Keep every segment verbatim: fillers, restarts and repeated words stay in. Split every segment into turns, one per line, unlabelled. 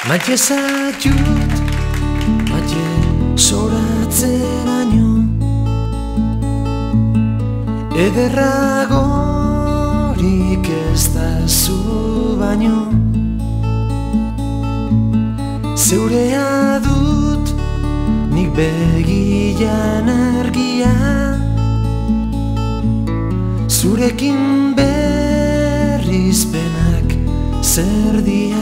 Maite zaitut, maite zoratzeraino, ederragorik ez da zu baino. Zeurea dut, nik begian argia, zurekin berrizpenak zer dia.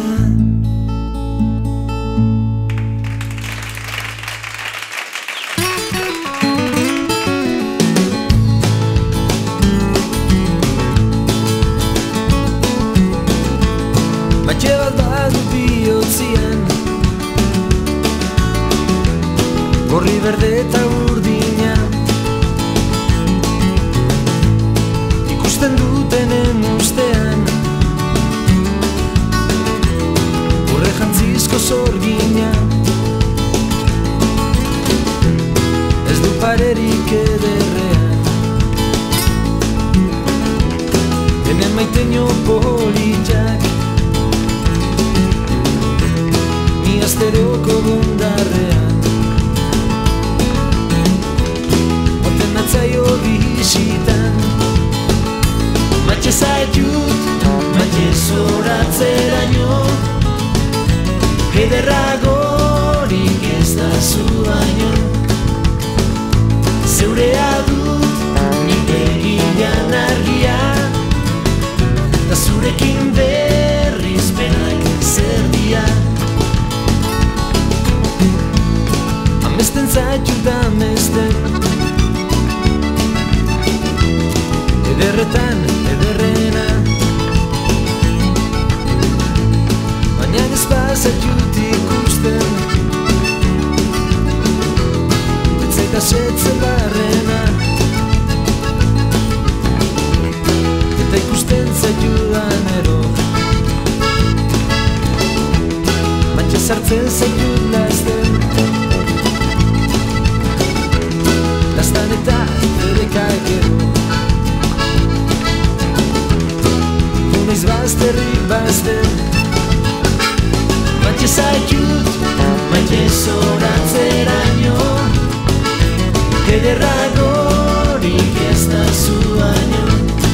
Matxe bat badu bihotzian, gorri berde eta urdina, ikusten dutenen ustean, urre jantzizko zorgina, ez du parerik ederrean, hemen maiteño politak, ni asteroko bundarrean, oten atzaio bisitan. Matxe zaitut, matxe zoratzeraino, ederragorik ez da zu baino. Zeurea dut, nik begian argia, da zurekin berrizpenak zer dia. Amesten zaitut amesten, ederretan ederrena, baina ez bazaitut ikusten, betzeta setzen barrena, eta ikusten zaitudan ero, matxe sartzen zaitut lasten, lastan eta erekak ero. Naiz bazterrik bazter, matxe zaitut, matxe zoratzeraino, ederragorik ez da zu baino.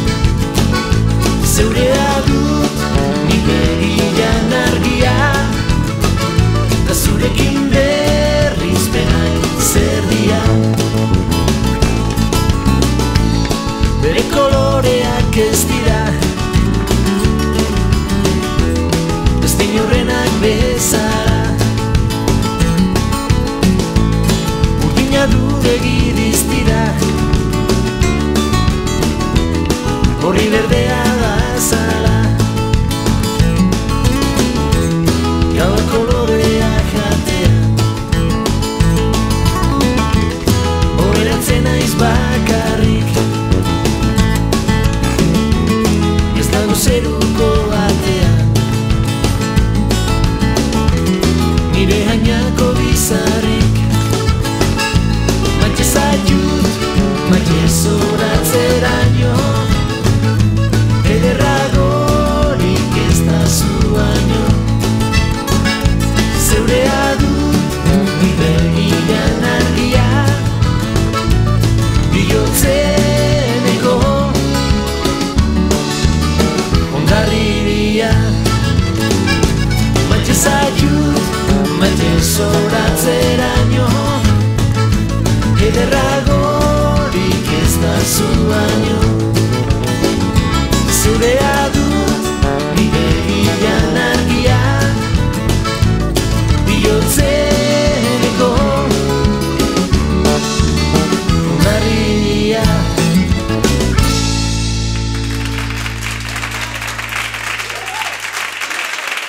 Zeurea dut, nik begian argia, da zurekin berrizpenak zer dia. Bere koloreak ez dira, horrenak bezala, urdina du begiriz dira, gorri berdea da zala, gaua kolorea jatea, horretzen naiz bakarrik, ez dago zeruko batean, nire hainako bizarrik. Matxe zaitut, matxe zoratzeraino, ederragorik ez da zu baino. Zeurea dut, nik begian argia, bihotzeneko ongarriria. Matxe zaitut, matxe zoratzeraino, ederragorik ez da zu baino.